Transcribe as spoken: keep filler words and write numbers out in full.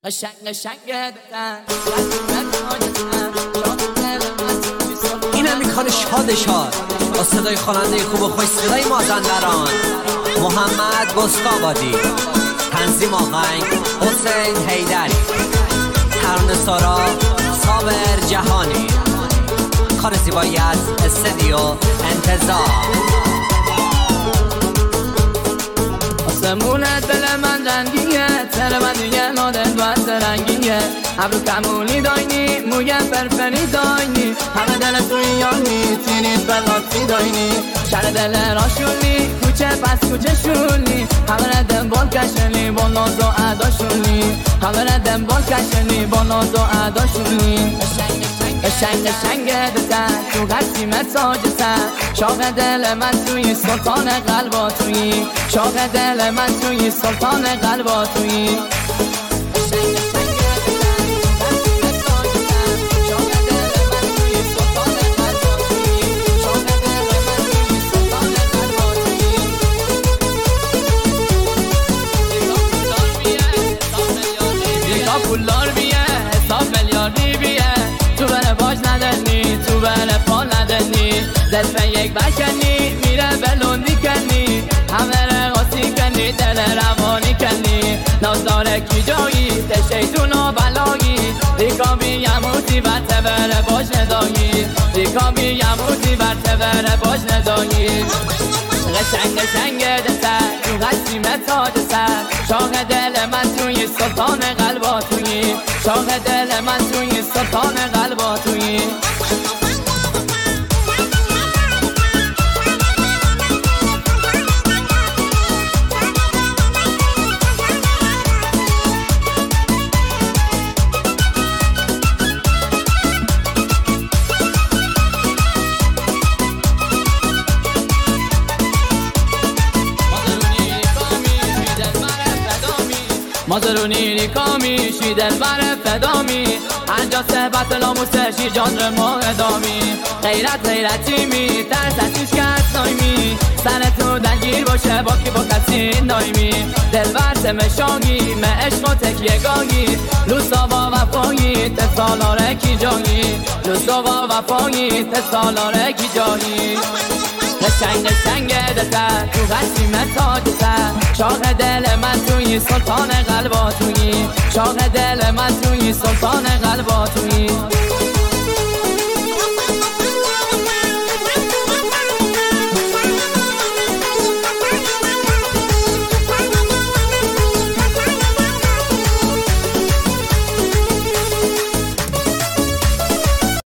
قشنگ قشنگ این هم میخوانه شاد شاد با صدای خواننده خوب و خوش صدای مازندران محمد بسکابادی، تنظیم آهنگ حسین حیدری، ترانه سارا صابر جهانی، کار زیبایی از استودیو انتظار. آسمون دل من رنگیه، تر من دیگه نادن دوست رنگیه، ابرو کمونی داینی، مویم فرفری داینی، همه دل توی یانی، تینیت بلاتی داینی، شهر دل راشونی، کوچه پس کوچه شونی، همه ردم بال کشنی، با ناز و عداشونی، همه ردم بال کشنی، با ناز و عداشونی. قشنگ قشنگ دتر تو قسیمت ساجتر، شاق دل من توی سلطان قلبا توی، شاق دل من توی سلطان قلبا توی. پولدار بیه حساب میلیاردی بیه، تو بره باج ندنی، تو بره پال ندنی، دست یک بکنی میره بلوندی کنی، همه رقاصی کنی دل روانی کنی، نازداره کی جایی تشیطون و بلایی، ریکابی یموتی برته بره باج ندایی، ریکابی یموتی برته بره باج ندایی. قشنگ قشنگ دستر تو قسیمت تاج سر، شاق دل من توی سلطان قلبا توی، شاق دل من توی سلطان قلبا توی. مازرونی ریکامی شی دل بر فدامی، انجا صحبت لاموسه شی جان رو ما ادامی، غیرت غیرتی می ترس ازش کس نایمی، سر تو دلگیر باشه با کی با کسی نایمی، دل بر سمشاگی مه عشق و تکیه گاهی، لوسا با وفایی تسالاره کی جایی، لوسا با وفایی تسالاره کی جایی. قشنگ قشنگ دتر تو قسیمت تاج سر، شاق دل من توی سلطان قلبا توی، شاق دل من توی سلطان قلبا توی.